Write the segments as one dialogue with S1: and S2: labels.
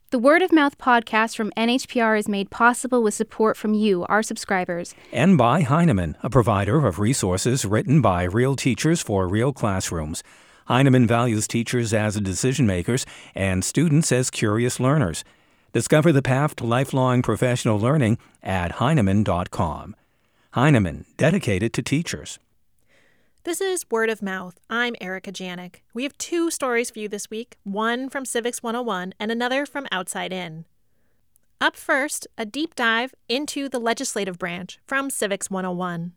S1: The Word of Mouth podcast from NHPR is made possible with support from you, our subscribers.
S2: And by Heinemann, a provider of resources written by real teachers for real classrooms. Heinemann values teachers as decision makers and students as curious learners. Discover the path to lifelong professional learning at Heinemann.com. Heinemann, dedicated to teachers.
S3: This is Word of Mouth. I'm Erica Janik. We have two stories for you this week, one from Civics 101 and another from Outside In. Up first, a deep dive into the legislative branch from Civics 101.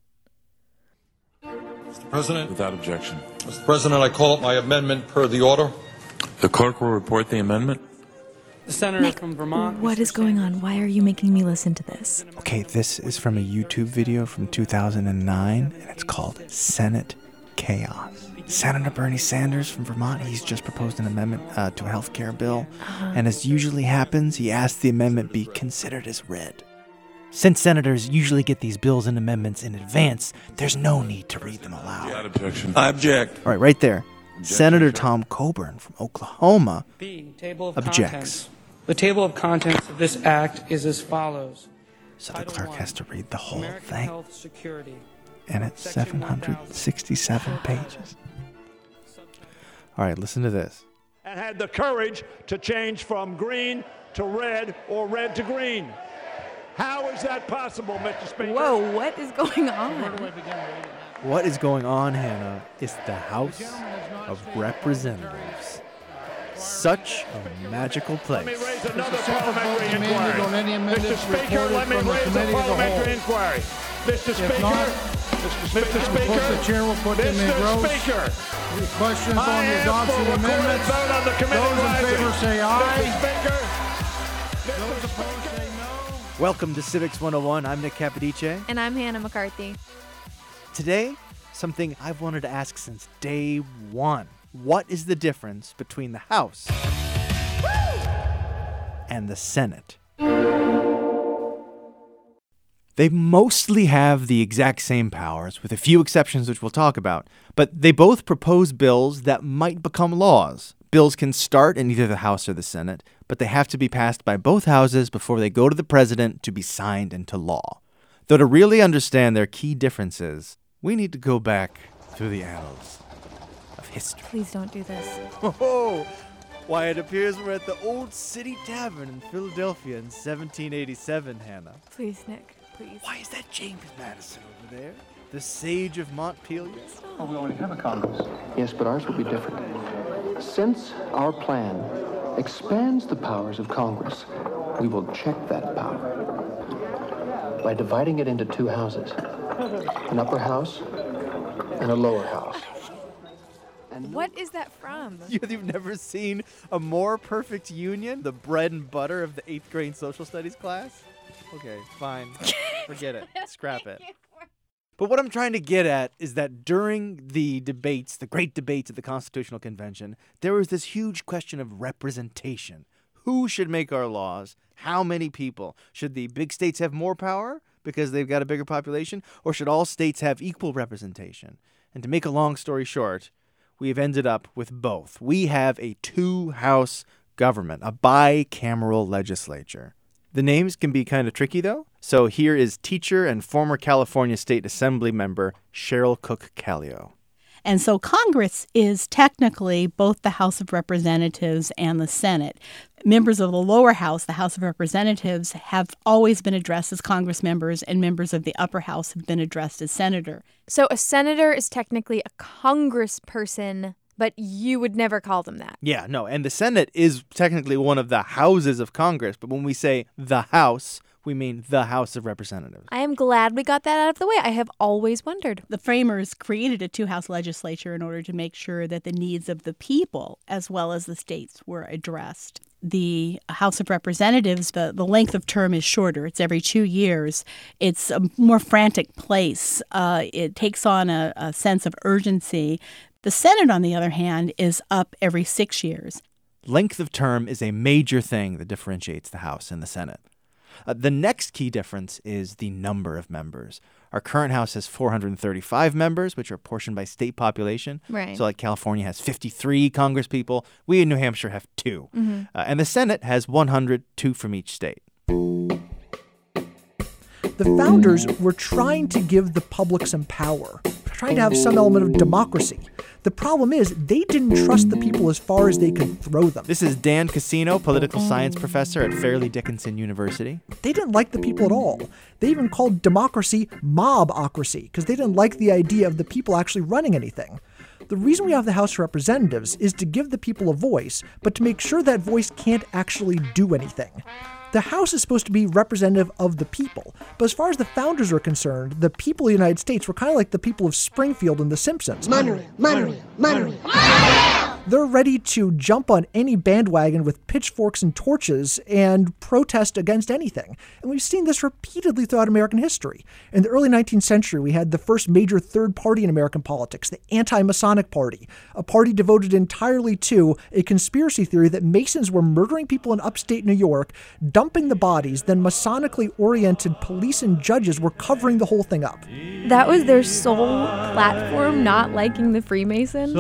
S4: Mr. President.
S5: Without objection.
S4: Mr. President, I call up my amendment per the order.
S5: The clerk will report the amendment.
S6: The senator from Vermont.
S7: What is going on? Why are you making me listen to this?
S8: Okay, this is from a YouTube video from 2009, and it's called Senate Chaos. Senator Bernie Sanders from Vermont, he's just proposed an amendment to a health care bill, and as usually happens, he asked the amendment be considered as read. Since senators usually get these bills and amendments in advance, there's no need to read them aloud.
S5: Without objection.
S4: I object.
S8: All right there.
S5: Objection,
S8: Senator
S5: sir.
S8: Tom Coburn from Oklahoma
S6: B, table of
S8: objects.
S6: contents. The table of contents of this act is as follows.
S8: So the
S6: Title
S8: clerk
S6: 1,
S8: has to read the whole
S6: American
S8: thing,
S6: Health Security.
S8: and it's
S6: Section
S8: 767 pages. All right, listen to this.
S9: And had the courage to change from green to red or red to green. How is that possible, Mr. Speaker?
S7: Whoa, what is going on?
S8: What is going on, Hannah, is the House of Representatives. Such a magical
S9: Let me
S8: place.
S9: raise another parliamentary inquiry. Mr. Speaker, let me raise a parliamentary inquiry. Mr. Speaker, Mr. Speaker,
S10: the chair will put them in
S9: Mr.
S10: rows.
S9: Speaker,
S10: Questions
S9: I
S10: on the
S9: ask
S10: adoption
S9: for a recorded
S10: amendments.
S9: vote on the committee
S10: Those in
S9: rising.
S10: favor say
S9: Mr.
S10: aye.
S9: Speaker,
S10: Those
S9: Mr.
S10: opposed
S9: Speaker.
S10: say no.
S8: Welcome to Civics 101. I'm Nick Capodice.
S7: And I'm Hannah McCarthy.
S8: Today, something I've wanted to ask since day one. What is the difference between the House and the Senate? They mostly have the exact same powers, with a few exceptions which we'll talk about, but they both propose bills that might become laws. Bills can start in either the House or the Senate, but they have to be passed by both houses before they go to the president to be signed into law. Though to really understand their key differences, we need to go back through the annals of history.
S7: Please don't do this.
S8: Oh, why, it appears we're at the Old City Tavern in Philadelphia in 1787, Hannah.
S7: Please, Nick. Please.
S8: Why is that James Madison over there? The sage of Montpelier?
S11: Oh, we already have a Congress. Yes, but ours will be different. Since our plan expands the powers of Congress, we will check that power by dividing it into two houses, an upper house and a lower house. And
S7: What is that from?
S8: You've never seen a more perfect union? The bread and butter of the 8th grade social studies class? Okay, fine. Forget it. Scrap it. But what I'm trying to get at is that during the debates, the great debates at the Constitutional Convention, there was this huge question of representation. Who should make our laws? How many people? Should the big states have more power because they've got a bigger population? Or should all states have equal representation? And to make a long story short, we've ended up with both. We have a two-house government, a bicameral legislature. The names can be kind of tricky, though. So here is teacher and former California State Assembly member Cheryl Cook Callio.
S12: And so Congress is technically both the House of Representatives and the Senate. Members of the lower house, the House of Representatives, have always been addressed as Congress members, and members of the upper house have been addressed as senator.
S1: So a senator is technically a congressperson, but you would never call them that.
S8: Yeah, no, and the Senate is technically one of the houses of Congress, but when we say the House, we mean the House of Representatives.
S1: I am glad we got that out of the way. I have always wondered.
S12: The framers created a two-house legislature in order to make sure that the needs of the people as well as the states were addressed. The House of Representatives, the length of term is shorter. It's every 2 years. It's a more frantic place. It takes on a sense of urgency. The Senate, on the other hand, is up every 6 years.
S8: Length of term is a major thing that differentiates the House and the Senate. The next key difference is the number of members. Our current House has 435 members, which are portioned by state population.
S1: Right.
S8: So like California has 53 congresspeople. We in New Hampshire have 2.
S1: Mm-hmm.
S8: And the Senate has 100, 2 from each state.
S13: The founders were trying to give the public some power, trying to have some element of democracy. The problem is they didn't trust the people as far as they could throw them.
S8: This is Dan Cassino, political science professor at Fairleigh Dickinson University.
S13: They didn't like the people at all. They even called democracy mobocracy because they didn't like the idea of the people actually running anything. The reason we have the House of Representatives is to give the people a voice, but to make sure that voice can't actually do anything. The House is supposed to be representative of the people, but as far as the founders are concerned, the people of the United States were kind of like the people of Springfield in The Simpsons. Money. They're ready to jump on any bandwagon with pitchforks and torches and protest against anything. And we've seen this repeatedly throughout American history. In the early 19th century, we had the first major third party in American politics, the Anti-Masonic Party, a party devoted entirely to a conspiracy theory that Masons were murdering people in upstate New York, dumping the bodies, then Masonically oriented police and judges were covering the whole thing up.
S1: That was their sole platform, not liking the Freemasons?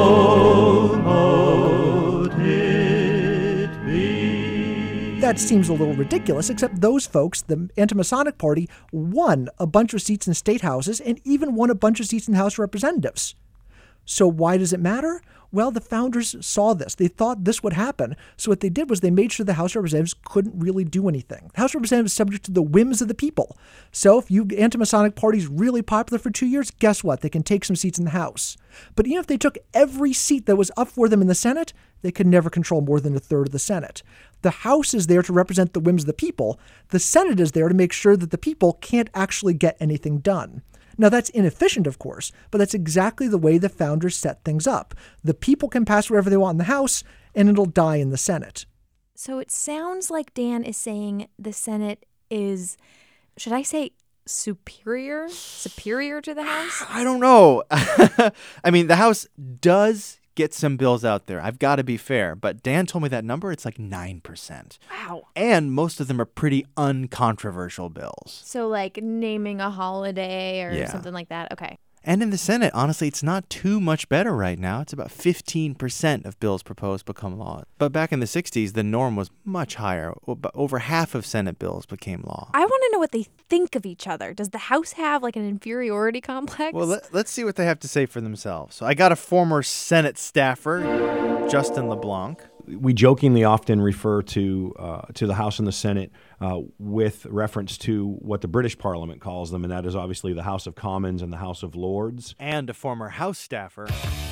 S13: That seems a little ridiculous, except those folks, the Anti-Masonic Party, won a bunch of seats in state houses and even won a bunch of seats in the House of Representatives. So why does it matter? Well, the founders saw this. They thought this would happen. So what they did was they made sure the House of Representatives couldn't really do anything. The House of Representatives is subject to the whims of the people. So if you Anti-Masonic Party is really popular for 2 years, guess what? They can take some seats in the House. But even if they took every seat that was up for them in the Senate, they could never control more than a third of the Senate. The House is there to represent the whims of the people. The Senate is there to make sure that the people can't actually get anything done. Now, that's inefficient, of course, but that's exactly the way the founders set things up. The people can pass whatever they want in the House, and it'll die in the Senate.
S1: So it sounds like Dan is saying the Senate is, should I say, superior to the House?
S8: I don't know. I mean, the House does get some bills out there. I've got to be fair. But Dan told me that number, it's like 9%.
S1: Wow.
S8: And most of them are pretty uncontroversial bills.
S1: So like naming a holiday or something like that. Okay.
S8: And in the Senate, honestly, it's not too much better right now. It's about 15% of bills proposed become law. But back in the 60s, the norm was much higher. Over half of Senate bills became law.
S1: I want to know what they think of each other. Does the House have like an inferiority complex?
S8: Well, let's see what they have to say for themselves. So I got a former Senate staffer, Justin LeBlanc.
S14: We jokingly often refer to the House and the Senate with reference to what the British Parliament calls them, and that is obviously the House of Commons and the House of Lords.
S8: And a former House staffer,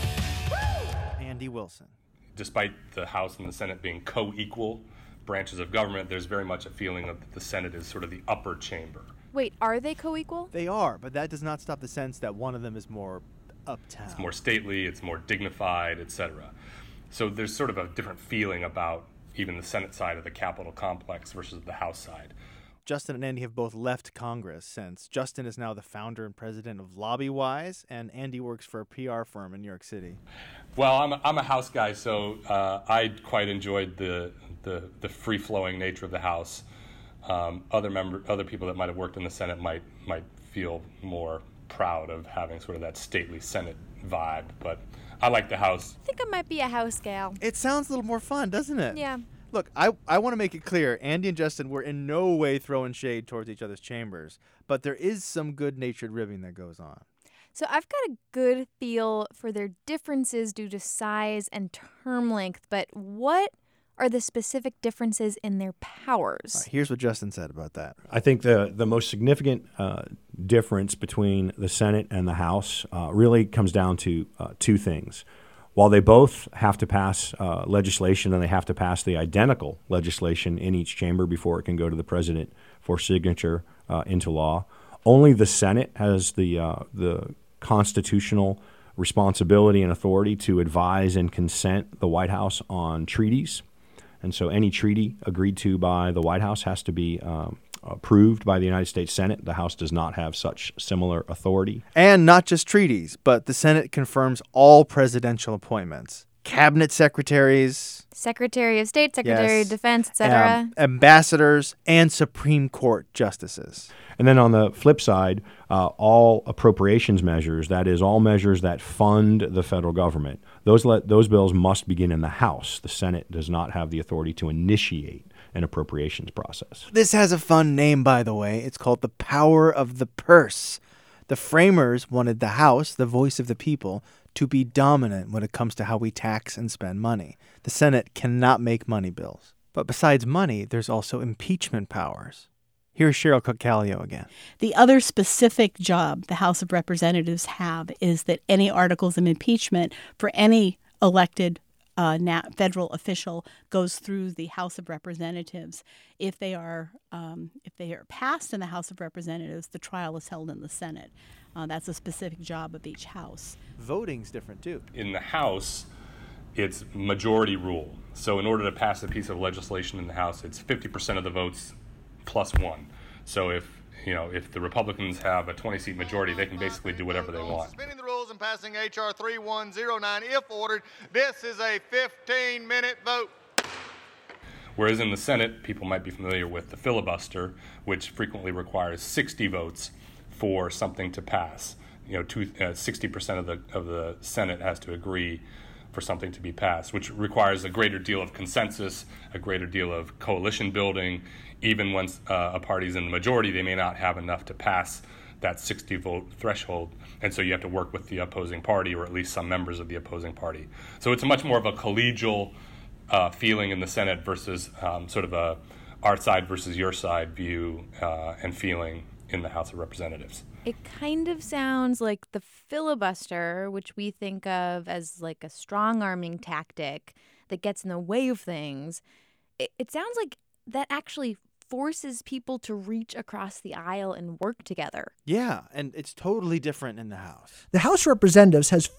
S8: Andy Wilson.
S15: Despite the House and the Senate being co-equal branches of government, there's very much a feeling that the Senate is sort of the upper chamber.
S1: Wait, are they co-equal?
S8: They are, but that does not stop the sense that one of them is more uptown.
S15: It's more stately, it's more dignified, etc. So there's sort of a different feeling about even the Senate side of the Capitol complex versus the House side.
S8: Justin and Andy have both left Congress since Justin is now the founder and president of LobbyWise, and Andy works for a PR firm in New York City.
S15: Well, I'm a House guy, so I quite enjoyed the free-flowing nature of the House. Other people that might have worked in the Senate might feel more proud of having sort of that stately Senate vibe, but I like the House.
S1: I think I might be a House gal.
S8: It sounds a little more fun, doesn't it?
S1: Yeah.
S8: Look, I want to make it clear, Andy and Justin were in no way throwing shade towards each other's chambers, but there is some good-natured ribbing that goes on.
S1: So I've got a good feel for their differences due to size and term length, but what are the specific differences in their powers?
S8: Right, here's what Justin said about that.
S14: I think the most significant difference between the Senate and the House really comes down to two things. While they both have to pass legislation and they have to pass the identical legislation in each chamber before it can go to the president for signature into law, only the Senate has the constitutional responsibility and authority to advise and consent the White House on treaties. And so any treaty agreed to by the White House has to be approved by the United States Senate. The House does not have such similar authority.
S8: And not just treaties, but the Senate confirms all presidential appointments. cabinet secretaries,
S1: Secretary of State, Secretary
S8: Yes.
S1: of Defense, etc.
S8: Ambassadors, and Supreme Court justices.
S14: And then on the flip side, all appropriations measures, that is, all measures that fund the federal government, those bills must begin in the House. The Senate does not have the authority to initiate an appropriations process.
S8: This has a fun name, by the way. It's called the power of the purse. The framers wanted the House, the voice of the people, to be dominant when it comes to how we tax and spend money. The Senate cannot make money bills. But besides money, there's also impeachment powers. Here's Cheryl Cook-Callio again.
S12: The other specific job the House of Representatives have is that any articles of impeachment for any elected federal official goes through the House of Representatives. If they are passed in the House of Representatives, the trial is held in the Senate. That's a specific job of each house.
S8: Voting's different too.
S15: In the House, it's majority rule. So in order to pass a piece of legislation in the House, it's 50% of the votes plus one. So if the Republicans have a 20-seat majority, they can basically do whatever they want.
S16: Suspending the rules and passing H.R. 3109 if ordered. This is a 15-minute vote.
S15: Whereas in the Senate, people might be familiar with the filibuster, which frequently requires 60 votes for something to pass. 60% of the Senate has to agree for something to be passed, which requires a greater deal of consensus, a greater deal of coalition building. Even when a party's in the majority, they may not have enough to pass that 60-vote threshold, and so you have to work with the opposing party, or at least some members of the opposing party. So it's much more of a collegial feeling in the Senate versus sort of a our side versus your side view and feeling in the House of Representatives.
S1: It kind of sounds like the filibuster, which we think of as like a strong-arming tactic that gets in the way of things. It sounds like that actually forces people to reach across the aisle and work together.
S8: Yeah, and it's totally different in the House.
S13: The House of Representatives has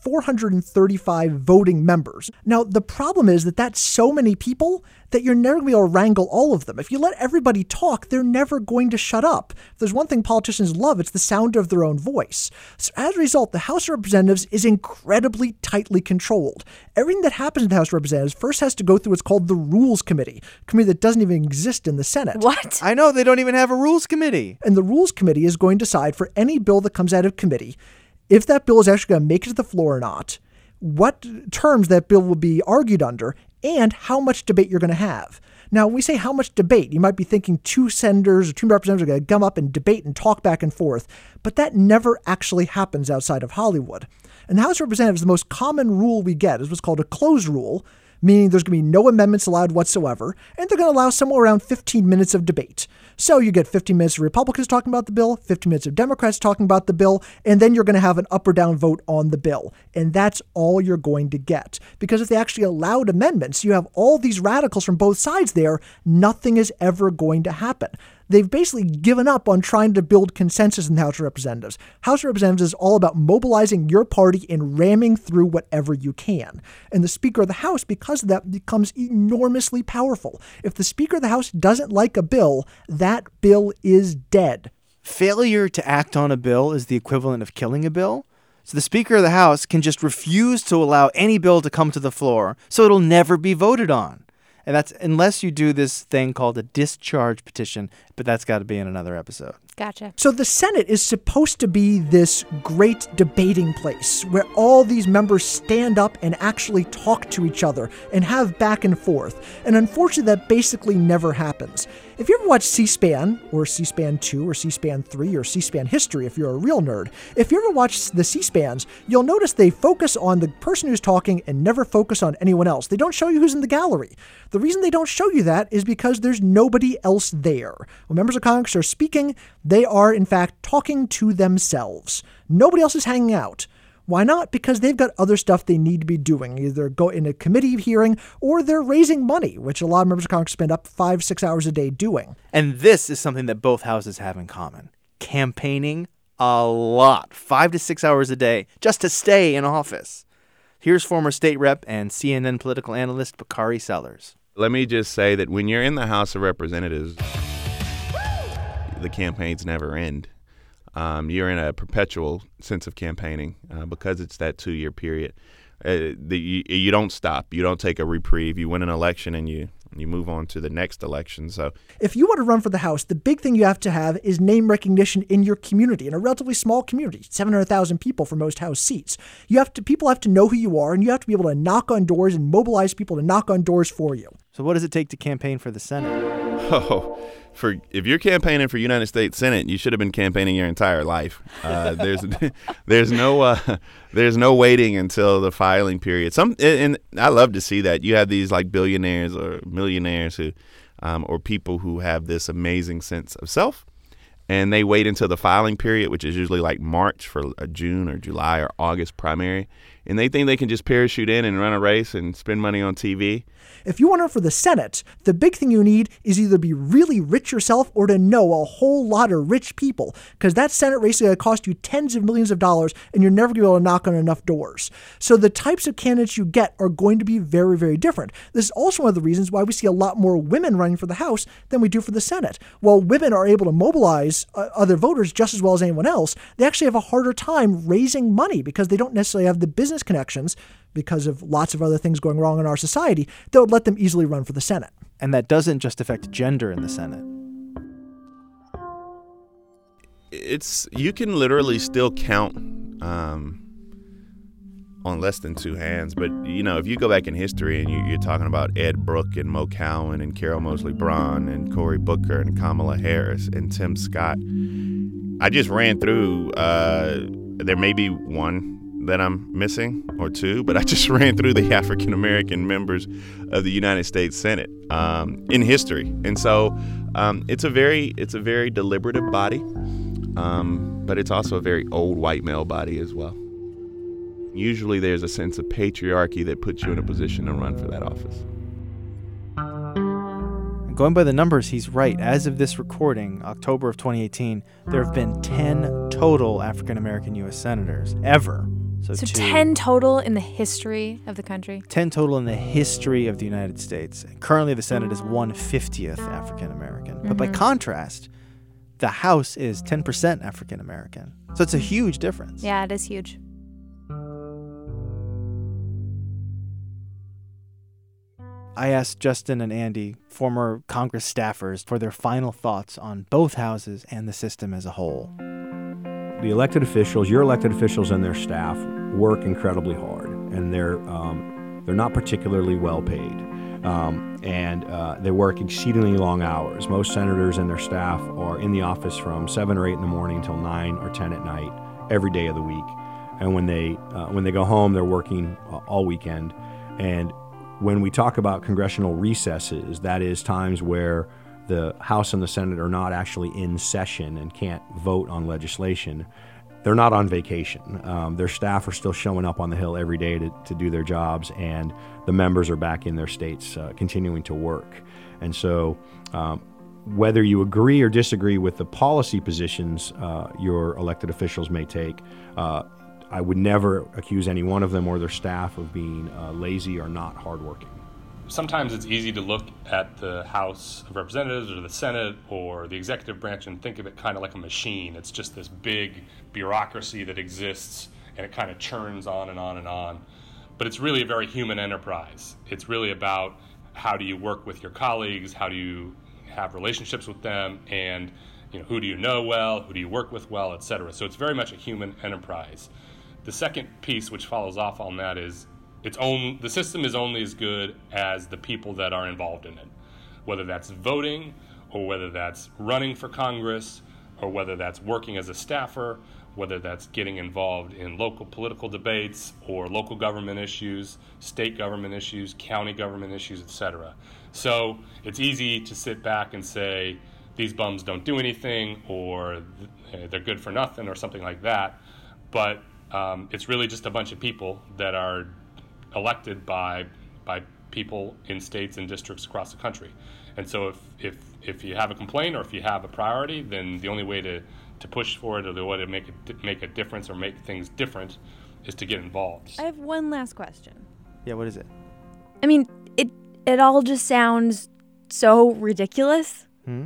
S13: 435 voting members. Now, the problem is that that's so many people that you're never going to be able to wrangle all of them. If you let everybody talk, they're never going to shut up. If there's one thing politicians love, it's the sound of their own voice. So as a result, the House of Representatives is incredibly tightly controlled. Everything that happens in the House of Representatives first has to go through what's called the Rules Committee, a committee that doesn't even exist in the Senate.
S1: What?
S8: I know, they don't even have a Rules Committee.
S13: And the Rules Committee is going to decide for any bill that comes out of committee, if that bill is actually going to make it to the floor or not, what terms that bill will be argued under, and how much debate you're going to have. Now, when we say how much debate, you might be thinking two senators or two representatives are going to come up and debate and talk back and forth, but that never actually happens outside of Hollywood. In the House of Representatives, the most common rule we get is what's called a closed rule, meaning there's going to be no amendments allowed whatsoever, and they're going to allow somewhere around 15 minutes of debate. So you get 15 minutes of Republicans talking about the bill, 15 minutes of Democrats talking about the bill, and then you're going to have an up or down vote on the bill. And that's all you're going to get. Because if they actually allowed amendments, you have all these radicals from both sides there, nothing is ever going to happen. They've basically given up on trying to build consensus in the House of Representatives. House of Representatives is all about mobilizing your party and ramming through whatever you can. And the Speaker of the House, because of that, becomes enormously powerful. If the Speaker of the House doesn't like a bill, that bill is dead.
S8: Failure to act on a bill is the equivalent of killing a bill. So the Speaker of the House can just refuse to allow any bill to come to the floor, so it'll never be voted on. And that's unless you do this thing called a discharge petition, but that's got to be in another episode.
S1: Gotcha.
S13: So the Senate is supposed to be this great debating place where all these members stand up and actually talk to each other and have back and forth. And unfortunately, that basically never happens. If you ever watch C-SPAN, or C-SPAN 2, or C-SPAN 3, or C-SPAN History, if you're a real nerd, if you ever watch the C-SPANs, you'll notice they focus on the person who's talking and never focus on anyone else. They don't show you who's in the gallery. The reason they don't show you that is because there's nobody else there. When members of Congress are speaking, they are, in fact, talking to themselves. Nobody else is hanging out. Why not? Because they've got other stuff they need to be doing, either go in a committee hearing or they're raising money, which a lot of members of Congress spend up 5-6 hours a day doing.
S8: And this is something that both houses have in common. Campaigning a lot, 5 to 6 hours a day, just to stay in office. Here's former state rep and CNN political analyst Bakari Sellers.
S17: Let me just say that when you're in the House of Representatives, the campaigns never end. You're in a perpetual sense of campaigning because it's that 2-year period. You don't stop. You don't take a reprieve. You win an election and you move on to the next election. So
S13: if you want to run for the House, the big thing you have to have is name recognition in your community, in a relatively small community, 700,000 people for most House seats. People have to know who you are, and you have to be able to knock on doors and mobilize people to knock on doors for you.
S8: So what does it take to campaign for the Senate?
S17: If you're campaigning for United States Senate, you should have been campaigning your entire life. There's no waiting until the filing period. And I love to see that you have these like billionaires or millionaires who, or people who have this amazing sense of self, and they wait until the filing period, which is usually like March for a June or July or August primary, and they think they can just parachute in and run a race and spend money on TV.
S13: If you want to run for the Senate, the big thing you need is either be really rich yourself or to know a whole lot of rich people, because that Senate race is going to cost you tens of millions of dollars, and you're never going to be able to knock on enough doors. So the types of candidates you get are going to be very, very different. This is also one of the reasons why we see a lot more women running for the House than we do for the Senate. While women are able to mobilize other voters just as well as anyone else, they actually have a harder time raising money because they don't necessarily have the business connections because of lots of other things going wrong in our society that would let them easily run for the Senate.
S8: And that doesn't just affect gender in the Senate.
S17: You can literally still count on less than two hands. But, if you go back in history and you're talking about Ed Brooke and Mo Cowan and Carol Moseley Braun and Cory Booker and Kamala Harris and Tim Scott, I just ran through, there may be one that I'm missing or two, but I just ran through the African-American members of the United States Senate in history. And so it's a very deliberative body, but it's also a very old white male body as well. Usually there's a sense of patriarchy that puts you in a position to run for that office.
S8: Going by the numbers, he's right. As of this recording, October of 2018, there have been 10 total African-American U.S. senators ever. So
S1: 10 total in the history of the country?
S8: 10 total in the history of the United States. Currently, the Senate is 1/50th African-American. Mm-hmm. But by contrast, the House is 10% African-American. So it's a huge difference.
S1: Yeah, it is huge.
S8: I asked Justin and Andy, former Congress staffers, for their final thoughts on both houses and the system as a whole.
S14: The elected officials, your elected officials and their staff, work incredibly hard, and they're not particularly well paid, and they work exceedingly long hours. Most senators and their staff are in the office from 7 or 8 in the morning until 9 or 10 at night, every day of the week. And when they go home, they're working all weekend. And when we talk about congressional recesses, that is times where the House and the Senate are not actually in session and can't vote on legislation. They're not on vacation. Their staff are still showing up on the Hill every day to do their jobs, and the members are back in their states continuing to work. And so whether you agree or disagree with the policy positions your elected officials may take, I would never accuse any one of them or their staff of being lazy or not hardworking.
S15: Sometimes it's easy to look at the House of Representatives or the Senate or the executive branch and think of it kind of like a machine. It's just this big bureaucracy that exists, and it kind of churns on and on and on. But it's really a very human enterprise. It's really about how do you work with your colleagues, how do you have relationships with them, and who do you know well, who do you work with well, et cetera. So it's very much a human enterprise. The second piece, which follows off on that, is the system is only as good as the people that are involved in it, whether that's voting or whether that's running for Congress or whether that's working as a staffer, whether that's getting involved in local political debates or local government issues, state government issues, county government issues, et cetera. So it's easy to sit back and say, these bums don't do anything, or they're good for nothing, or something like that. But it's really just a bunch of people that are elected by people in states and districts across the country. And so if you have a complaint or if you have a priority, then the only way to push for it or the way to make a difference or make things different is to get involved.
S1: I have one last question.
S8: Yeah, what is it?
S1: I mean, it all just sounds so ridiculous.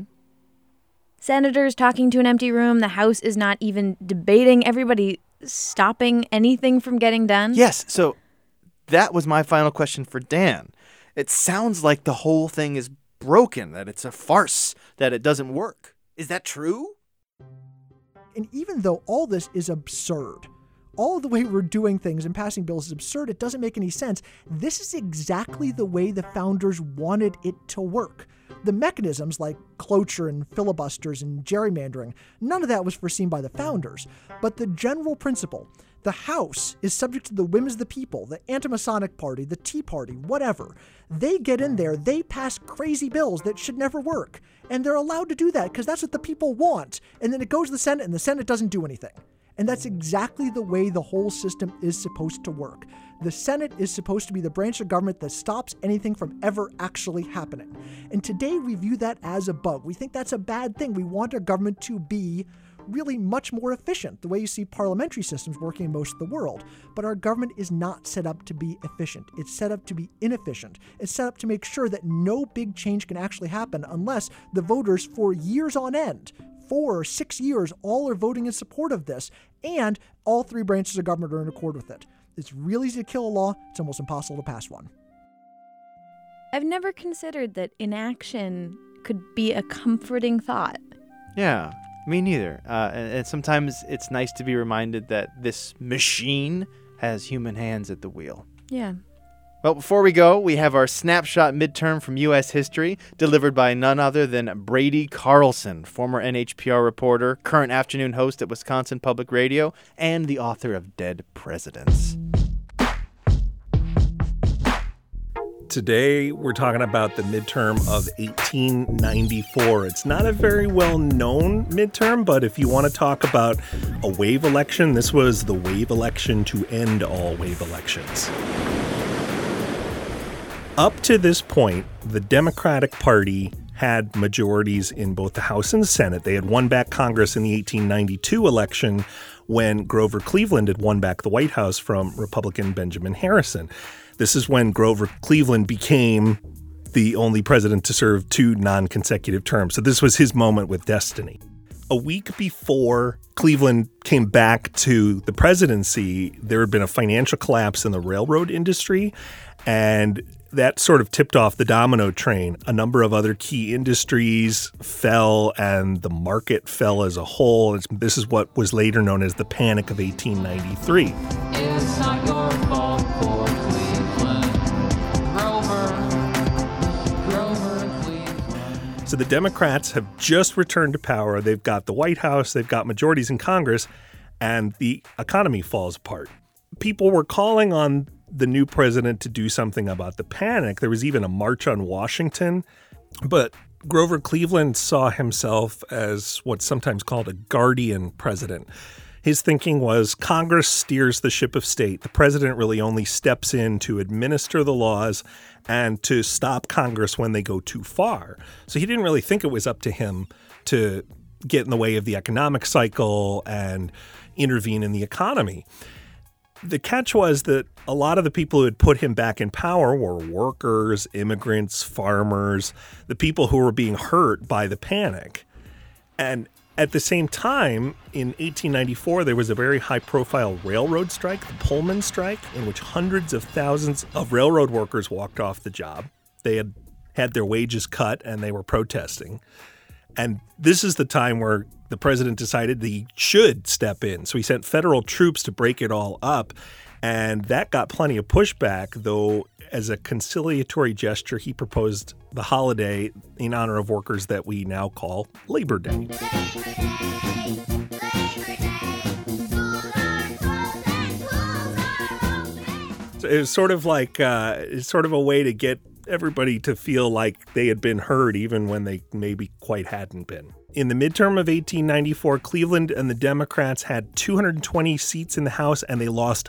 S1: Senators talking to an empty room. The House is not even debating. Everybody stopping anything from getting done.
S8: Yes. So that was my final question for Dan. It sounds like the whole thing is broken, that it's a farce, that it doesn't work. Is that true?
S13: And even though all this is absurd, all of the way we're doing things and passing bills is absurd, it doesn't make any sense. This is exactly the way the founders wanted it to work. The mechanisms like cloture and filibusters and gerrymandering, none of that was foreseen by the founders. But the general principle, the House is subject to the whims of the people, the Anti-Masonic Party, the Tea Party, whatever. They get in there, they pass crazy bills that should never work. And they're allowed to do that because that's what the people want. And then it goes to the Senate and the Senate doesn't do anything. And that's exactly the way the whole system is supposed to work. The Senate is supposed to be the branch of government that stops anything from ever actually happening. And today we view that as a bug. We think that's a bad thing. We want our government to be really much more efficient, the way you see parliamentary systems working in most of the world. But our government is not set up to be efficient. It's set up to be inefficient. It's set up to make sure that no big change can actually happen unless the voters for years on end, 4 or 6 years, all are voting in support of this, and all 3 branches of government are in accord with it. It's real easy to kill a law. It's almost impossible to pass one.
S1: I've never considered that inaction could be a comforting thought.
S8: Yeah, me neither. And sometimes it's nice to be reminded that this machine has human hands at the wheel.
S1: Yeah.
S8: Well, before we go, we have our snapshot midterm from U.S. history, delivered by none other than Brady Carlson, former NHPR reporter, current afternoon host at Wisconsin Public Radio, and the author of Dead Presidents.
S18: Today, we're talking about the midterm of 1894. It's not a very well-known midterm, but if you want to talk about a wave election, this was the wave election to end all wave elections. Up to this point, the Democratic Party had majorities in both the House and the Senate. They had won back Congress in the 1892 election when Grover Cleveland had won back the White House from Republican Benjamin Harrison. This is when Grover Cleveland became the only president to serve 2 non-consecutive terms. So this was his moment with destiny. A week before Cleveland came back to the presidency, there had been a financial collapse in the railroad industry, and that sort of tipped off the domino train. A number of other key industries fell, and the market fell as a whole. This is what was later known as the Panic of 1893.
S19: It's not your fault for Cleveland. Grover Cleveland.
S18: So the Democrats have just returned to power. They've got the White House, they've got majorities in Congress, and the economy falls apart. People were calling on the new president to do something about the panic. There was even a march on Washington, but Grover Cleveland saw himself as what's sometimes called a guardian president. His thinking was Congress steers the ship of state. The president really only steps in to administer the laws and to stop Congress when they go too far. So he didn't really think it was up to him to get in the way of the economic cycle and intervene in the economy. The catch was that a lot of the people who had put him back in power were workers, immigrants, farmers, the people who were being hurt by the panic. And at the same time, in 1894, there was a very high-profile railroad strike, the Pullman strike, in which hundreds of thousands of railroad workers walked off the job. They had had their wages cut, and they were protesting. And this is the time where the president decided that he should step in. So he sent federal troops to break it all up. And that got plenty of pushback, though as a conciliatory gesture, he proposed the holiday in honor of workers that we now call Labor Day. So it was sort of like sort of a way to get everybody to feel like they had been heard, even when they maybe quite hadn't been. In the midterm of 1894, Cleveland and the Democrats had 220 seats in the House, and they lost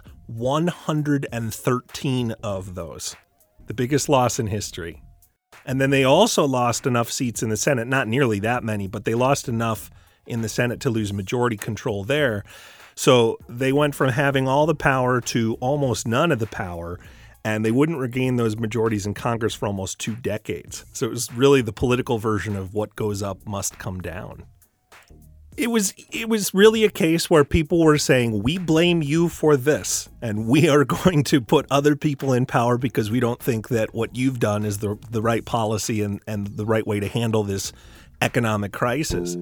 S18: 113 of those. The biggest loss in history. And then they also lost enough seats in the Senate, not nearly that many, but they lost enough in the Senate to lose majority control there. So they went from having all the power to almost none of the power, and they wouldn't regain those majorities in Congress for almost 2 decades. So it was really the political version of what goes up must come down. It was really a case where people were saying, we blame you for this, and we are going to put other people in power because we don't think that what you've done is the right policy and the right way to handle this economic crisis.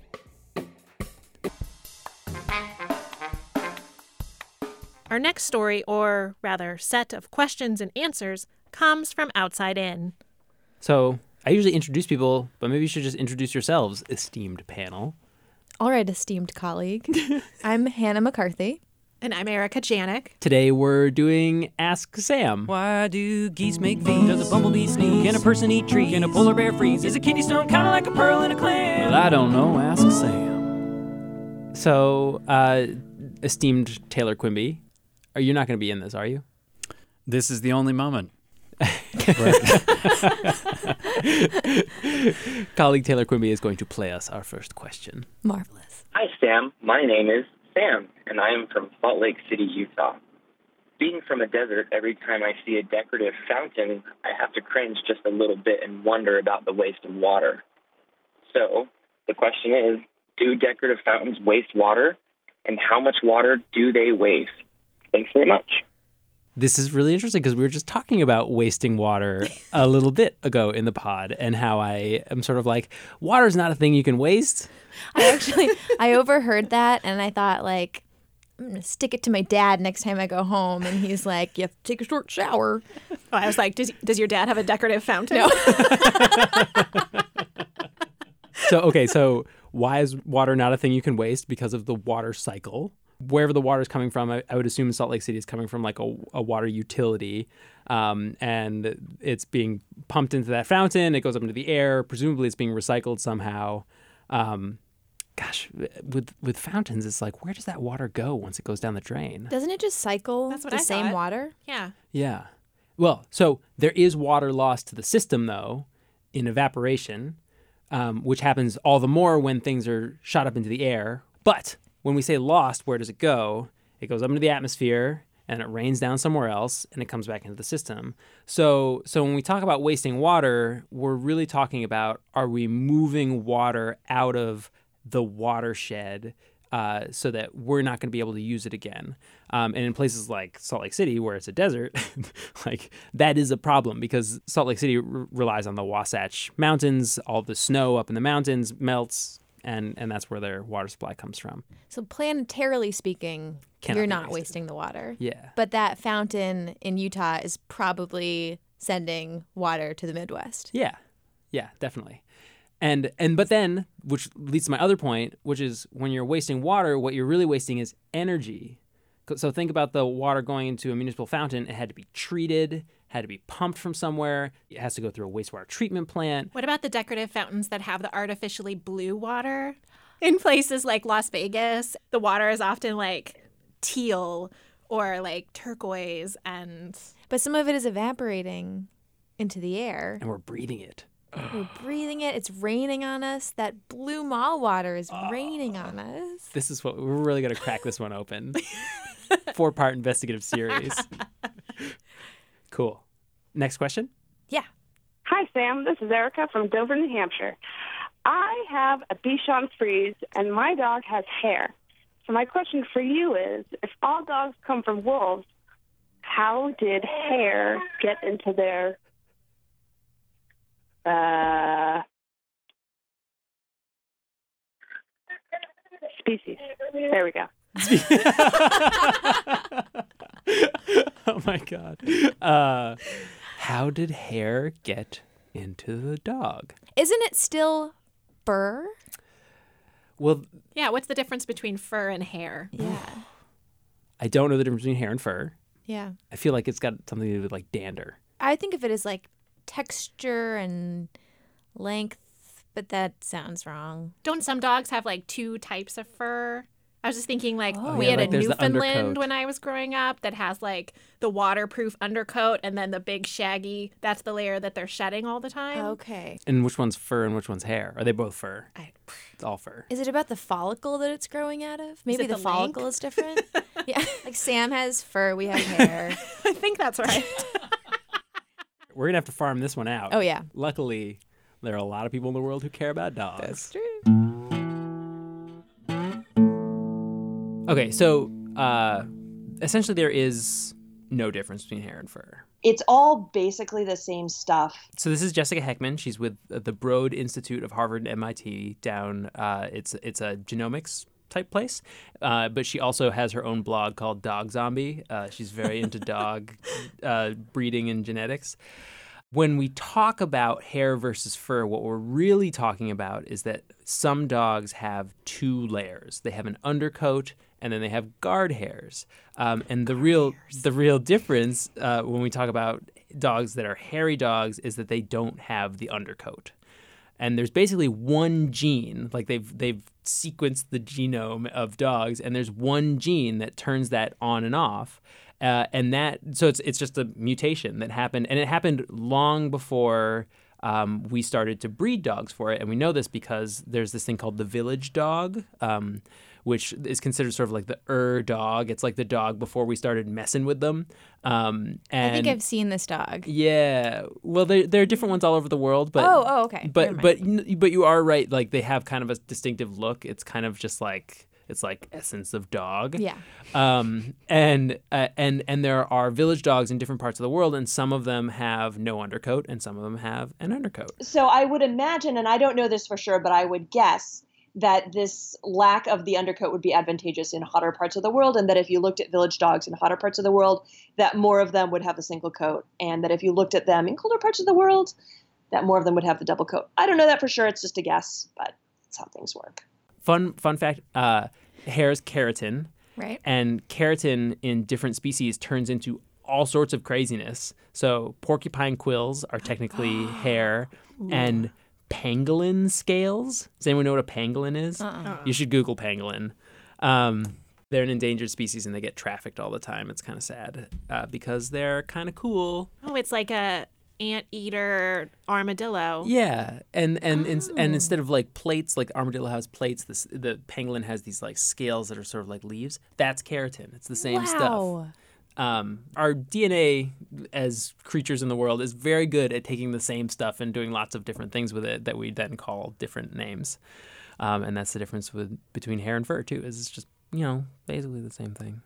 S3: Our next story, or rather set of questions and answers, comes from Outside In.
S20: So I usually introduce people, but maybe you should just introduce yourselves, esteemed panel.
S7: All right, esteemed colleague. I'm Hannah McCarthy.
S3: And I'm Erica Janik.
S20: Today we're doing Ask Sam.
S21: Why do geese make V's? Does a bumblebee sneeze? Can a person eat trees? Can a polar bear freeze? Is a kidney stone kind of like a pearl in a clam?
S20: Well, I don't know. Ask Sam. So, esteemed Taylor Quimby, you're not going to be in this, are you?
S22: This is the only moment.
S20: Colleague Taylor Quimby is going to play us our first question.
S7: Marvelous.
S23: Hi, Sam. My name is Sam, and I am from Salt Lake City, Utah. Being from a desert, every time I see a decorative fountain, I have to cringe just a little bit and wonder about the waste of water. So, the question is, do decorative fountains waste water, and how much water do they waste? Thanks very much.
S20: This is really interesting because we were just talking about wasting water a little bit ago in the pod and how I am sort of like, water's not a thing you can waste.
S7: I overheard that and I thought, like, I'm going to stick it to my dad next time I go home. And he's like, you have to take a short shower.
S3: Oh, I was like, does your dad have a decorative fountain?
S7: No.
S20: So why is water not a thing you can waste? Because of the water cycle. Wherever the water is coming from, I would assume Salt Lake City is coming from like a water utility, and it's being pumped into that fountain. It goes up into the air. Presumably, it's being recycled somehow. With fountains, it's like, where does that water go once it goes down the drain?
S7: Doesn't it just cycle the same water?
S3: Yeah.
S20: Yeah. Well, so there is water lost to the system, though, in evaporation, which happens all the more when things are shot up into the air. But when we say lost, where does it go? It goes up into the atmosphere, and it rains down somewhere else, and it comes back into the system. So when we talk about wasting water, we're really talking about, are we moving water out of the watershed so that we're not going to be able to use it again? And in places like Salt Lake City, where it's a desert, like that is a problem because Salt Lake City relies on the Wasatch Mountains. All the snow up in the mountains melts, and that's where their water supply comes from.
S7: So planetarily speaking, you're not wasting the water.
S20: Yeah.
S7: But that fountain in Utah is probably sending water to the Midwest.
S20: Yeah. Yeah, definitely. But then, which leads to my other point, which is when you're wasting water, what you're really wasting is energy. So think about the water going into a municipal fountain. It had to be treated, had to be pumped from somewhere. It has to go through a wastewater treatment plant.
S3: What about the decorative fountains that have the artificially blue water? In places like Las Vegas, the water is often like teal or like turquoise
S7: But some of it is evaporating into the air.
S20: And we're breathing it.
S7: We're breathing it. It's raining on us. That blue mall water is raining on us.
S20: This is what we're really going to crack this one open. 4-part investigative series. Cool. Next question?
S7: Yeah.
S24: Hi, Sam. This is Erica from Dover, New Hampshire. I have a Bichon Frise, and my dog has hair. So my question for you is, if all dogs come from wolves, how did hair get into their species? There we go.
S20: Oh my God. How did hair get into the dog?
S7: Isn't it still fur?
S20: Well,
S3: yeah, what's the difference between fur and hair?
S7: Yeah.
S20: I don't know the difference between hair and fur.
S7: Yeah.
S20: I feel like it's got something to do with like dander.
S7: I think of it as like texture and length, but that sounds wrong.
S3: Don't some dogs have like 2 types of fur? I was just thinking like we
S20: yeah,
S3: had
S20: like
S3: a
S20: there's the
S3: Newfoundland
S20: undercoat.
S3: when I was growing up that has like the waterproof undercoat and then the big shaggy, that's the layer that they're shedding all the time.
S7: Okay.
S20: And which one's fur and which one's hair? Are they both fur? It's all fur.
S7: Is it about the follicle that it's growing out of? Maybe
S3: it
S7: the
S3: the
S7: follicle
S3: length?
S7: is different. Yeah. Like Sam has fur, we have hair.
S3: I think that's right.
S20: We're going to have to farm this one out.
S7: Oh, yeah.
S20: Luckily, there are a lot of people in the world who care about dogs.
S7: That's true.
S20: Okay, so essentially there is no difference between hair and fur.
S2: It's all basically the same stuff.
S20: So this is Jessica Heckman. She's with the Broad Institute of Harvard and MIT down. It's a genomics type place, but she also has her own blog called Dog Zombie. She's very into dog breeding and genetics. When we talk about hair versus fur, what we're really talking about is that some dogs have two layers. They have an undercoat and then they have guard hairs. And the real difference when we talk about dogs that are hairy dogs is that they don't have the undercoat. And there's basically one gene, like they've sequenced the genome of dogs, and there's one gene that turns that on and off. So it's just a mutation that happened, and it happened long before we started to breed dogs for it. And we know this because there's this thing called the village dog, which is considered sort of like the dog. It's like the dog before we started messing with them. And
S1: I think I've seen this dog.
S20: Yeah, well, there are different ones all over the world, but
S1: okay.
S20: But you are right. Like they have kind of a distinctive look. It's kind of just like. It's like essence of dog.
S1: Yeah.
S20: And there are village dogs in different parts of the world, and some of them have no undercoat, and some of them have an undercoat.
S2: So I would imagine, and I don't know this for sure, but I would guess that this lack of the undercoat would be advantageous in hotter parts of the world, and that if you looked at village dogs in hotter parts of the world, that more of them would have the single coat, and that if you looked at them in colder parts of the world, that more of them would have the double coat. I don't know that for sure. It's just a guess, but that's how things work.
S20: Fun fact, hair is keratin.
S1: Right.
S20: And keratin in different species turns into all sorts of craziness. So porcupine quills are technically hair, and pangolin scales. Does anyone know what a pangolin is? You should Google pangolin. They're an endangered species, and they get trafficked all the time. It's kind of sad because they're kind of cool.
S3: Oh, it's like a anteater armadillo.
S20: Yeah, and instead of like plates, like armadillo has plates, the pangolin has these like scales that are sort of like leaves. That's keratin. It's the same stuff. Our DNA as creatures in the world is very good at taking the same stuff and doing lots of different things with it that we then call different names. And that's the difference between hair and fur too. Is it's just basically the same thing.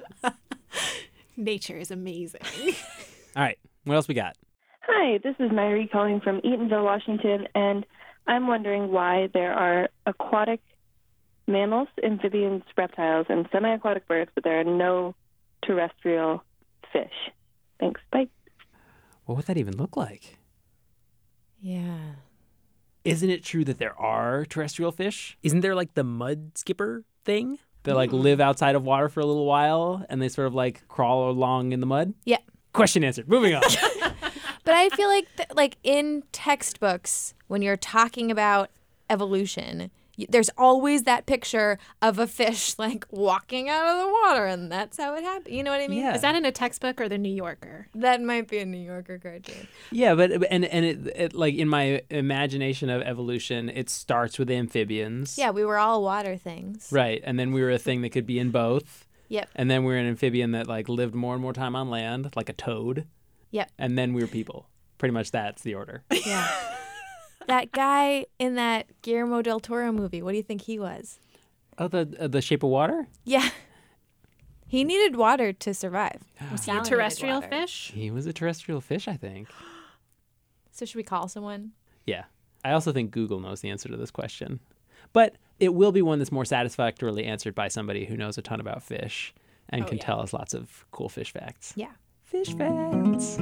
S3: Nature is amazing.
S20: All right, what else we got?
S24: Hi, this is Myrie calling from Eatonville, Washington, and I'm wondering why there are aquatic mammals, amphibians, reptiles, and semi-aquatic birds, but there are no terrestrial fish. Thanks. Bye.
S20: What would that even look like?
S1: Yeah.
S20: Isn't it true that there are terrestrial fish? Isn't there like the mud skipper thing? That like live outside of water for a little while and they sort of like crawl along in the mud?
S1: Yeah.
S20: Question answered. Moving on.
S1: But I feel like in textbooks, when you're talking about evolution, there's always that picture of a fish like walking out of the water, and that's how it happened. You know what I mean?
S20: Yeah.
S3: Is that in a textbook or the New Yorker?
S1: That might be a New Yorker cartoon.
S20: Yeah, but it like in my imagination of evolution, it starts with amphibians.
S1: Yeah, we were all water things.
S20: Right, and then we were a thing that could be in both.
S1: Yep.
S20: And then we were an amphibian that like lived more and more time on land, like a toad.
S1: Yep.
S20: And then we were people. Pretty much that's the order.
S1: Yeah. That guy in that Guillermo del Toro movie, what do you think he was?
S20: Oh, the Shape of Water?
S1: Yeah. He needed water to survive.
S3: Was he a terrestrial fish?
S20: He was a terrestrial fish, I think.
S1: So should we call someone?
S20: Yeah. I also think Google knows the answer to this question. But it will be one that's more satisfactorily answered by somebody who knows a ton about fish and can tell us lots of cool fish facts.
S1: Yeah.
S20: Fish facts.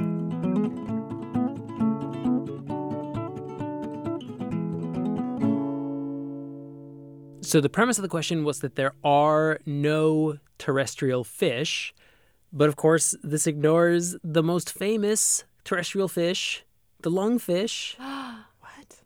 S20: So the premise of the question was that there are no terrestrial fish, but of course this ignores the most famous terrestrial fish, the lungfish.
S1: What?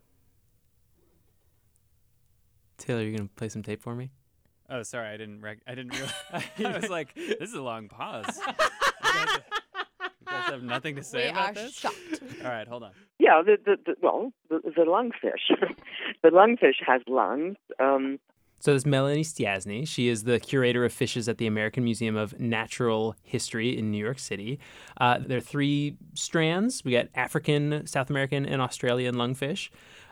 S20: Taylor, you gonna play some tape for me?
S22: Oh, sorry, I didn't realize. I was like, this is a long pause. You guys have nothing to say about this?
S1: We are shocked.
S22: All right, hold on.
S4: Yeah, the lungfish. The lungfish has lungs.
S20: So this is Melanie Stiasny. She is the curator of fishes at the American Museum of Natural History in New York City. There are three strands. We got African, South American, and Australian lungfish.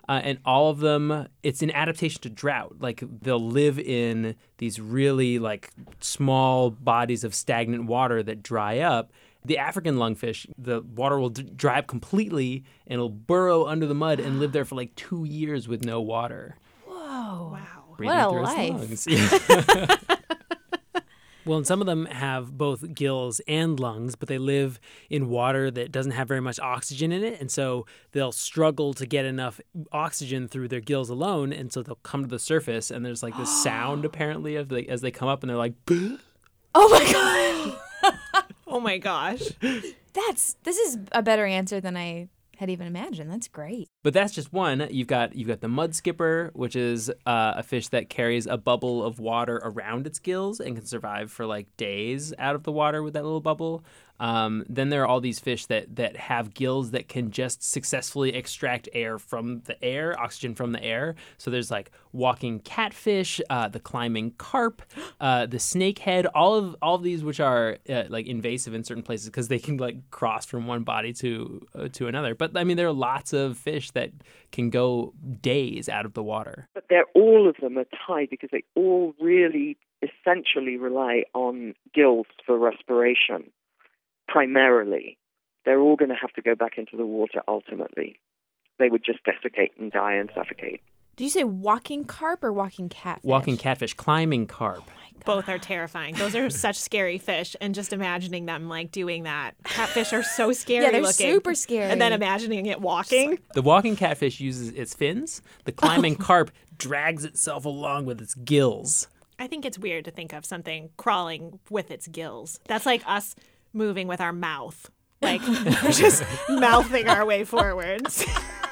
S20: and all of them, it's an adaptation to drought. Like they'll live in these really like small bodies of stagnant water that dry up. The African lungfish, the water will dry up completely and it'll burrow under the mud and live there for like 2 years with no water.
S1: Whoa.
S3: Wow.
S20: Breathing
S1: What a
S20: through its
S1: life.
S20: lungs. Well, and some of them have both gills and lungs, but they live in water that doesn't have very much oxygen in it. And so they'll struggle to get enough oxygen through their gills alone. And so they'll come to the surface and there's like this sound apparently of like, as they come up and they're like,
S1: Oh my god.
S3: Oh my gosh.
S1: This is a better answer than I had even imagined. That's great.
S20: But that's just one. You've got the mud skipper, which is a fish that carries a bubble of water around its gills and can survive for like days out of the water with that little bubble. Then there are all these fish that have gills that can just successfully extract air from the air, oxygen from the air. So there's like walking catfish, the climbing carp, the snakehead, all of these which are like invasive in certain places because they can like cross from one body to another. But I mean, there are lots of fish that can go days out of the water.
S4: But all of them are tied because they all really essentially rely on gills for respiration. Primarily, they're all going to have to go back into the water ultimately. They would just desiccate and die and suffocate.
S1: Did you say walking carp or walking catfish?
S20: Walking catfish, climbing carp.
S3: Both are terrifying. Those are such scary fish, and just imagining them like doing that. Catfish are so scary
S1: Yeah, they're
S3: looking.
S1: super scary.
S3: And then imagining it walking.
S20: The walking catfish uses its fins. The climbing carp drags itself along with its gills.
S3: I think it's weird to think of something crawling with its gills. That's like us moving with our mouth. Like, we're just mouthing our way forwards.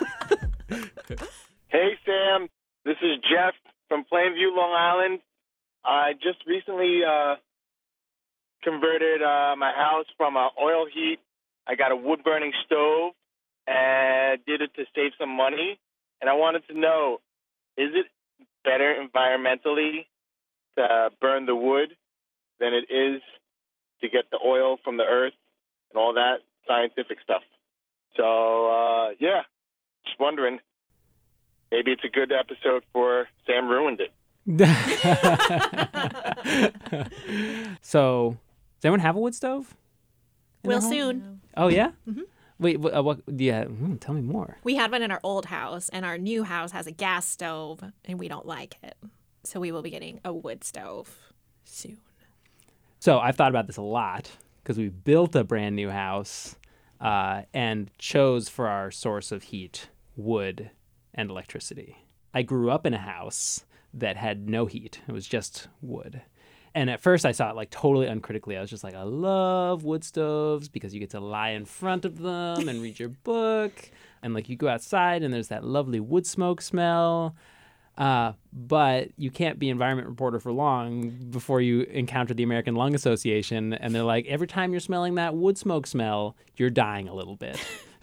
S5: Hey, Sam. This is Jeff from Plainview, Long Island. I just recently converted my house from oil heat. I got a wood-burning stove and did it to save some money. And I wanted to know, is it better environmentally to burn the wood than it is to get the oil from the earth and all that scientific stuff? So, yeah, just wondering. Maybe it's a good episode for Sam Ruined It.
S20: So, does anyone have a wood stove?
S3: We'll soon.
S20: Oh, yeah?
S3: Mm-hmm.
S20: Wait, what? Yeah, tell me more.
S3: We had one in our old house, and our new house has a gas stove, and we don't like it. So we will be getting a wood stove soon.
S20: So I've thought about this a lot because we built a brand new house and chose for our source of heat wood and electricity. I grew up in a house that had no heat. It was just wood. And at first I saw it like totally uncritically. I was just like, I love wood stoves because you get to lie in front of them and read your book. And like you go outside and there's that lovely wood smoke smell. But you can't be environment reporter for long before you encounter the American Lung Association. And they're like, every time you're smelling that wood smoke smell, you're dying a little bit.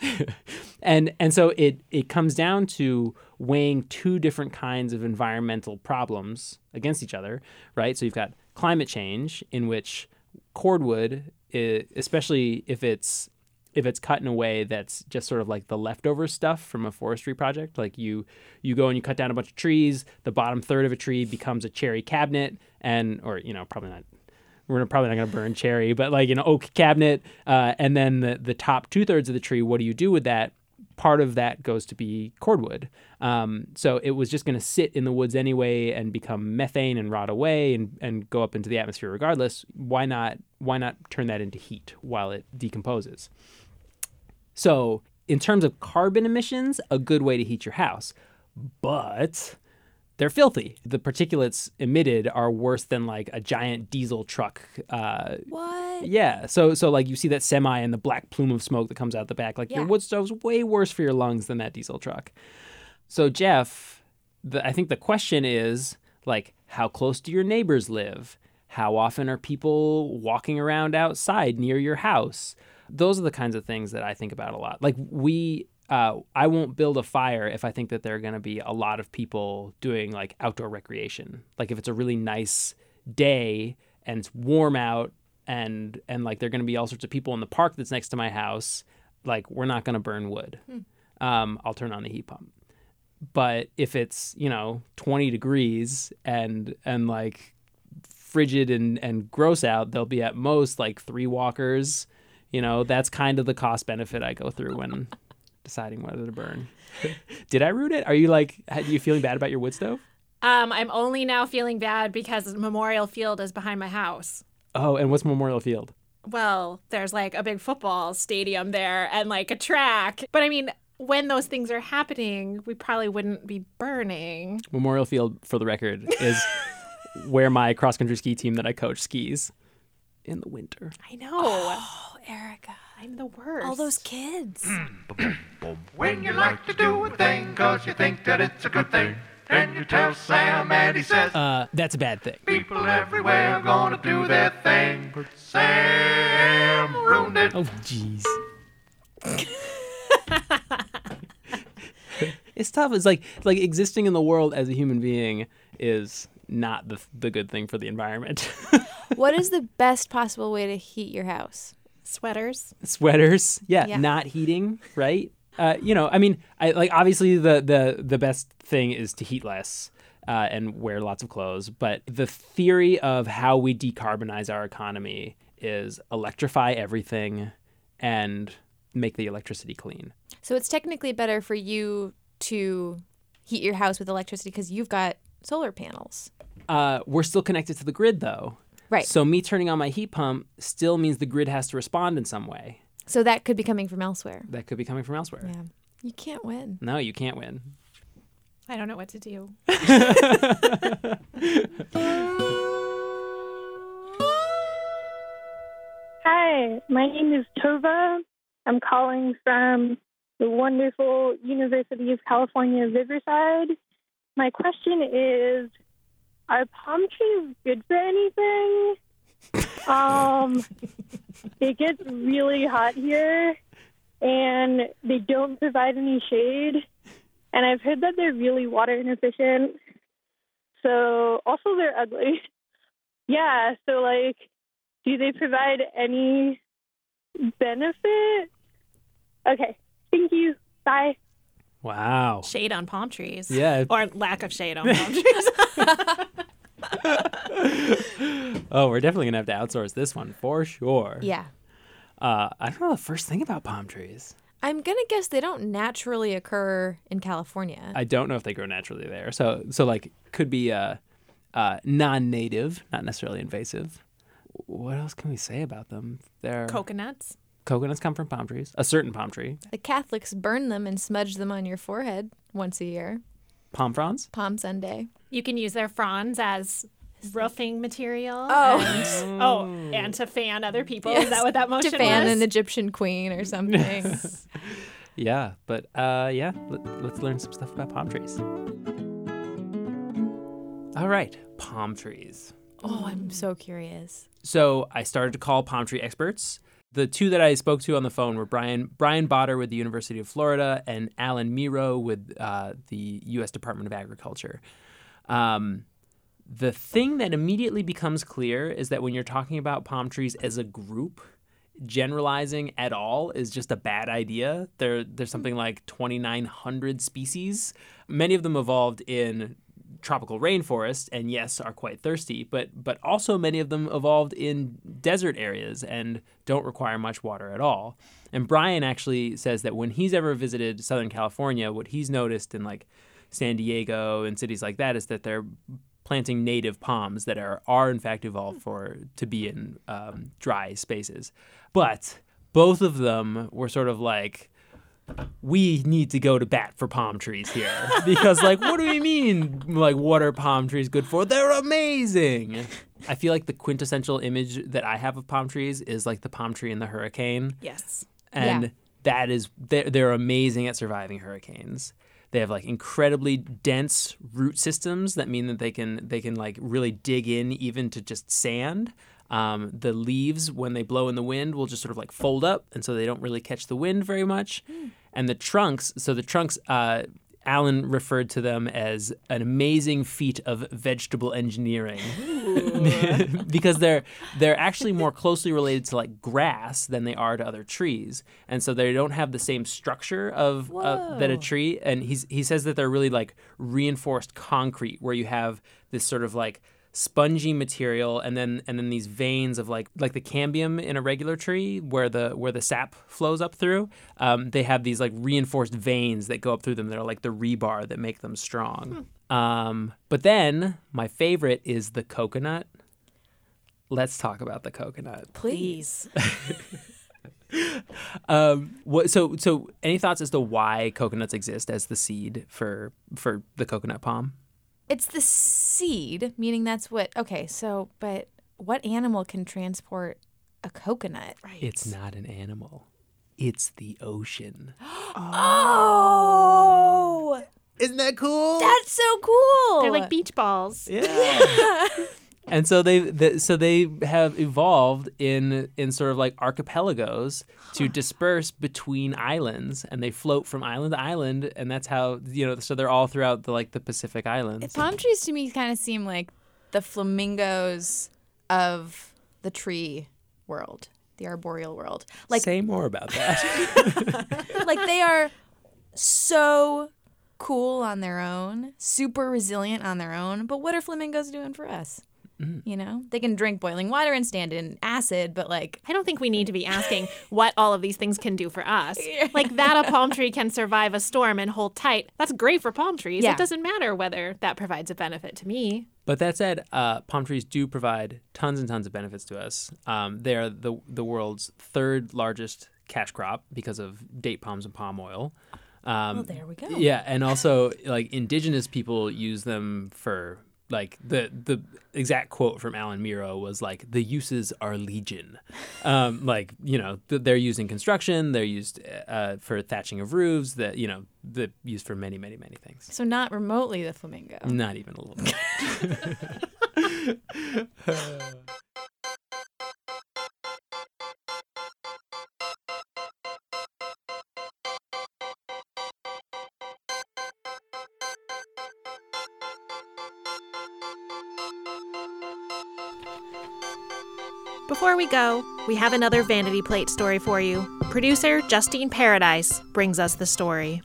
S20: And so it comes down to weighing two different kinds of environmental problems against each other, right? So you've got climate change, in which cordwood, especially if it's cut in a way that's just sort of like the leftover stuff from a forestry project, like you go and you cut down a bunch of trees, the bottom third of a tree becomes a cherry cabinet, or probably not. We're probably not going to burn cherry, but like an oak cabinet, and then the top 2/3 of the tree, what do you do with that? Part of that goes to be cordwood. So it was just going to sit in the woods anyway and become methane and rot away and go up into the atmosphere regardless. Why not turn that into heat while it decomposes? So in terms of carbon emissions, a good way to heat your house, but they're filthy. The particulates emitted are worse than like a giant diesel truck.
S1: What?
S20: Yeah. So like you see that semi and the black plume of smoke that comes out the back. Like your wood stove's way worse for your lungs than that diesel truck. So Jeff, I think the question is like, how close do your neighbors live? How often are people walking around outside near your house? Those are the kinds of things that I think about a lot. Like I won't build a fire if I think that there are going to be a lot of people doing like outdoor recreation. Like if it's a really nice day and it's warm out and like there are going to be all sorts of people in the park that's next to my house, like we're not going to burn wood. I'll turn on the heat pump. But if it's, 20 degrees and like frigid and gross out, they'll be at most like 3 walkers. That's kind of the cost benefit I go through when deciding whether to burn. Did I ruin it? Are you feeling bad about your wood stove?
S3: I'm only now feeling bad because Memorial Field is behind my house.
S20: Oh, and what's Memorial Field?
S3: Well, there's like a big football stadium there and like a track. But I mean, when those things are happening, we probably wouldn't be burning.
S20: Memorial Field, for the record, is where my cross-country ski team that I coach skis in the winter.
S3: I know.
S1: Oh, Erica.
S3: I'm the worst.
S1: All those kids.
S6: When you like to do a thing 'cause you think that it's a good thing, then you tell Sam and he says,
S20: that's a bad thing.
S6: People everywhere are gonna do their thing, but Sam ruined it.
S20: Oh, jeez. It's tough. It's like existing in the world as a human being is not the good thing for the environment.
S1: What is the best possible way to heat your house?
S3: Sweaters.
S20: Yeah. Not heating, right? Obviously the best thing is to heat less and wear lots of clothes. But the theory of how we decarbonize our economy is electrify everything and make the electricity clean.
S1: So it's technically better for you to heat your house with electricity because you've got solar panels.
S20: We're still connected to the grid, though.
S1: Right.
S20: So me turning on my heat pump still means the grid has to respond in some way.
S1: So that could be coming from elsewhere.
S20: That could be coming from elsewhere.
S1: Yeah. You can't win.
S20: No, you can't win.
S3: I don't know what to do.
S9: Hi, my name is Tova. I'm calling from the wonderful University of California, Riverside. My question is, are palm trees good for anything? It gets really hot here, and they don't provide any shade. And I've heard that they're really water inefficient. So, also they're ugly. Yeah, so, do they provide any benefit? Okay, thank you. Bye.
S20: Wow.
S3: Shade on palm trees.
S20: Yeah.
S3: Or lack of shade on palm trees.
S20: Oh, we're definitely going to have to outsource this one for sure.
S1: Yeah.
S20: I don't know the first thing about palm trees.
S1: I'm going to guess they don't naturally occur in California.
S20: I don't know if they grow naturally there. So could be non-native, not necessarily invasive. What else can we say about them? They're
S3: Coconuts.
S20: Coconuts come from palm trees. A certain palm tree.
S1: The Catholics burn them and smudge them on your forehead once a year.
S20: Palm fronds?
S1: Palm Sunday.
S3: You can use their fronds as roofing material.
S1: Oh.
S3: And to fan other people.
S1: Yes.
S3: Is that what that motion
S1: To fan
S3: was?
S1: an Egyptian queen or something.
S20: Yeah, but let's learn some stuff about palm trees. All right, palm trees.
S1: Oh, I'm so curious.
S20: So I started to call palm tree experts. The two that I spoke to on the phone were Brian Botter with the University of Florida and Alan Miro with the U.S. Department of Agriculture. The thing that immediately becomes clear is that when you're talking about palm trees as a group, generalizing at all is just a bad idea. There's something like 2,900 species. Many of them evolved in tropical rainforest and yes are quite thirsty, but also many of them evolved in desert areas and don't require much water at all. And Brian actually says that when he's ever visited Southern California, what he's noticed in San Diego and cities like that is that they're planting native palms that are in fact evolved to be in dry spaces. But both of them were sort of we need to go to bat for palm trees here. Because, what do we mean, what are palm trees good for? They're amazing! I feel like the quintessential image that I have of palm trees is, the palm tree in the hurricane.
S3: Yes.
S20: And that is, they're amazing at surviving hurricanes. They have, incredibly dense root systems that mean that they can really dig in even to just sand. The leaves, when they blow in the wind, will just sort of fold up, and so they don't really catch the wind very much. And the trunks Alan referred to them as an amazing feat of vegetable engineering because they're actually more closely related to like grass than they are to other trees, and so they don't have the same structure of that a tree. And he says that they're really like reinforced concrete, where you have this sort of like spongy material and then these veins of like the cambium in a regular tree where the sap flows up through. They have these like reinforced veins that go up through them that are like the rebar that make them strong. But then my favorite is the coconut. Let's talk about the coconut.
S1: Please.
S20: So any thoughts as to why coconuts exist as the seed for the coconut palm?
S1: It's the seed, meaning that's what. Okay, so but what animal can transport a coconut?
S20: Right. It's not an animal. It's the ocean.
S1: Oh!
S8: Isn't that cool?
S1: That's so cool.
S3: They're like beach balls.
S20: Yeah. And so they have evolved in sort of like archipelagos to disperse between islands, and they float from island to island, and that's how, so they're all throughout the Pacific Islands.
S1: Palm trees to me kind of seem like the flamingos of the tree world, the arboreal world. Like,
S20: say more about that.
S1: Like they are so cool on their own, super resilient on their own, but what are flamingos doing for us? They can drink boiling water and stand in acid, but like,
S3: I don't think we need to be asking what all of these things can do for us. Like that a palm tree can survive a storm and hold tight. That's great for palm trees.
S1: Yeah.
S3: It doesn't matter whether that provides a benefit to me.
S20: But that said, palm trees do provide tons and tons of benefits to us. They are the world's third largest cash crop because of date palms and palm oil.
S1: Well, there we go.
S20: Yeah, and also like indigenous people use them for like the exact quote from Alan Miro was like, the uses are legion. They're used in construction, they're used for thatching of roofs, they're used for many, many, many things.
S1: So not remotely the flamingo.
S20: Not even a little bit.
S3: Before we go, we have another Vanity Plate story for you. Producer Justine Paradise brings us the story.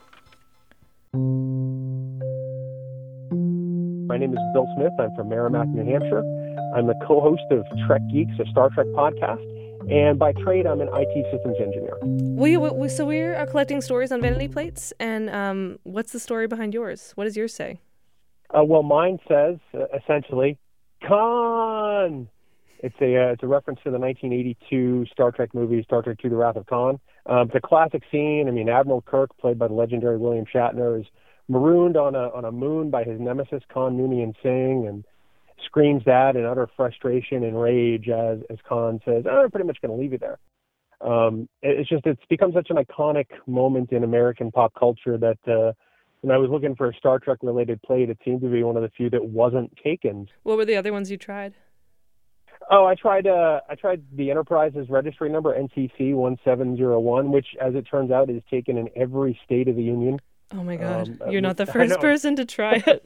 S10: My name is Bill Smith. I'm from Merrimack, New Hampshire. I'm the co-host of Trek Geeks, a Star Trek podcast. And by trade, I'm an IT systems engineer.
S11: So we're collecting stories on Vanity Plates. And what's the story behind yours? What does yours say?
S10: Well, mine says, essentially, Khan! It's a reference to the 1982 Star Trek movie, Star Trek II: The Wrath of Khan. It's a classic scene. I mean, Admiral Kirk, played by the legendary William Shatner, is marooned on a moon by his nemesis, Khan Noonien Singh, and screams that in utter frustration and rage as Khan says, I'm pretty much going to leave you there. It's become such an iconic moment in American pop culture that when I was looking for a Star Trek-related plate, it seemed to be one of the few that wasn't taken.
S11: What were the other ones you tried?
S10: Oh, I tried the Enterprise's registry number, NCC 1701, which, as it turns out, is taken in every state of the Union.
S11: Oh, my God. You're not the first person to try it.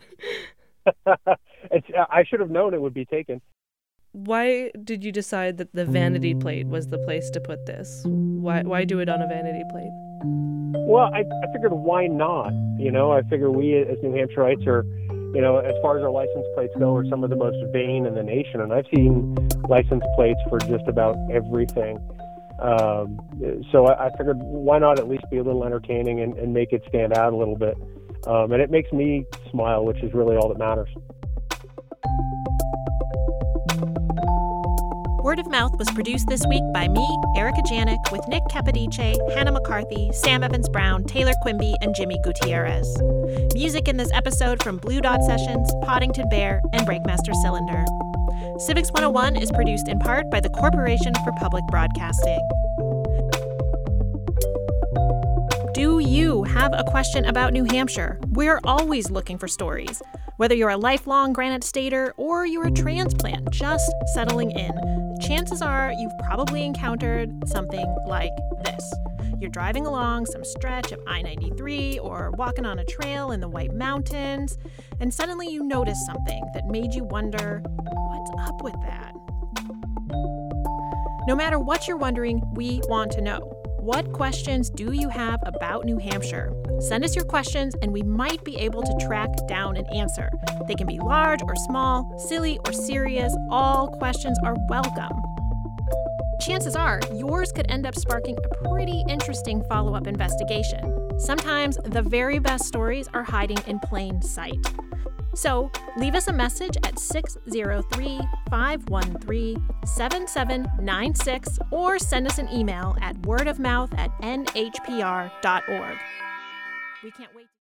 S10: I should have known it would be taken.
S11: Why did you decide that the Vanity Plate was the place to put this? Why do it on a Vanity Plate?
S10: Well, I figured why not? I figure we as New Hampshireites are, as far as our license plates go, are some of the most vain in the nation. And I've seen license plates for just about everything. So I figured why not at least be a little entertaining and make it stand out a little bit. And it makes me smile, which is really all that matters.
S3: Word of Mouth was produced this week by me, Erica Janik, with Nick Capodice, Hannah McCarthy, Sam Evans-Brown, Taylor Quimby, and Jimmy Gutierrez. Music in this episode from Blue Dot Sessions, Poddington Bear, and Breakmaster Cylinder. Civics 101 is produced in part by the Corporation for Public Broadcasting. Do you have a question about New Hampshire? We're always looking for stories. Whether you're a lifelong Granite Stater or you're a transplant just settling in, chances are you've probably encountered something like this. You're driving along some stretch of I-93 or walking on a trail in the White Mountains, and suddenly you notice something that made you wonder, what's up with that? No matter what you're wondering, we want to know. What questions do you have about New Hampshire? Send us your questions and we might be able to track down an answer. They can be large or small, silly or serious. All questions are welcome. Chances are yours could end up sparking a pretty interesting follow-up investigation. Sometimes the very best stories are hiding in plain sight. So leave us a message at 603-513-7796 or send us an email at wordofmouth@nhpr.org. We can't wait.